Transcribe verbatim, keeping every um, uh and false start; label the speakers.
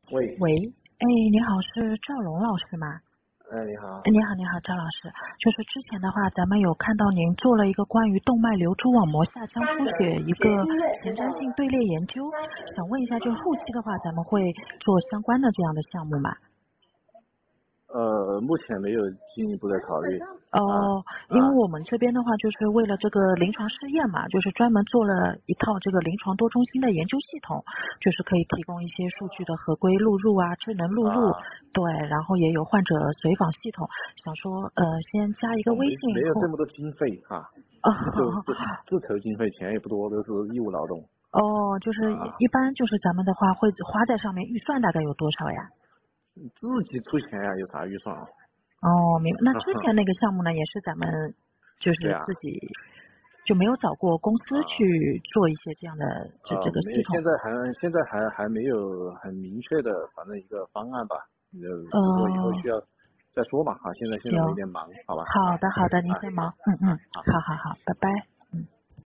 Speaker 1: 喂，
Speaker 2: 喂，哎，你好，是赵龙老师吗？
Speaker 1: 哎，你好。
Speaker 2: 哎，你好，你好，赵老师。就是之前的话，咱们有看到您做了一个关于动脉瘤蛛网膜下腔出血一个前瞻性队列研究，想问一下，就后期的话，咱们会做相关的这样的项目吗？
Speaker 1: 呃，目前没有进一步的考虑。
Speaker 2: 哦，
Speaker 1: 啊、
Speaker 2: 因为我们这边的话，就是为了这个临床试验嘛，就是专门做了一套这个临床多中心的研究系统，就是可以提供一些数据的合规录入啊、智能录入，
Speaker 1: 啊，
Speaker 2: 对，然后也有患者随访系统。想说，呃，先加一个
Speaker 1: 我没
Speaker 2: 微信或
Speaker 1: 没有这么多经费啊，
Speaker 2: 哦
Speaker 1: 就自自筹经费，钱也不多，都是义务劳动。
Speaker 2: 哦，就是一
Speaker 1: 啊，
Speaker 2: 一般就是咱们的话会花在上面，预算大概有多少呀？
Speaker 1: 自己出钱呀，有啥预算啊？
Speaker 2: 哦，明白。那之前那个项目呢，也是咱们就是
Speaker 1: 对啊。
Speaker 2: 自己就没有找过公司
Speaker 1: 啊，
Speaker 2: 去做一些这样的这这
Speaker 1: 呃，
Speaker 2: 个系
Speaker 1: 没有，现
Speaker 2: 统。
Speaker 1: 在还现在还还没有很明确的，反正一个方案吧。呃，如果以后
Speaker 2: 哦，
Speaker 1: 需要再说嘛。啊，现在现在
Speaker 2: 行，
Speaker 1: 我有点忙，好吧。啊，
Speaker 2: 好的好的，您
Speaker 1: 啊，
Speaker 2: 先忙。
Speaker 1: 好，
Speaker 2: 嗯嗯，
Speaker 1: 啊，好。
Speaker 2: 好好好，拜拜。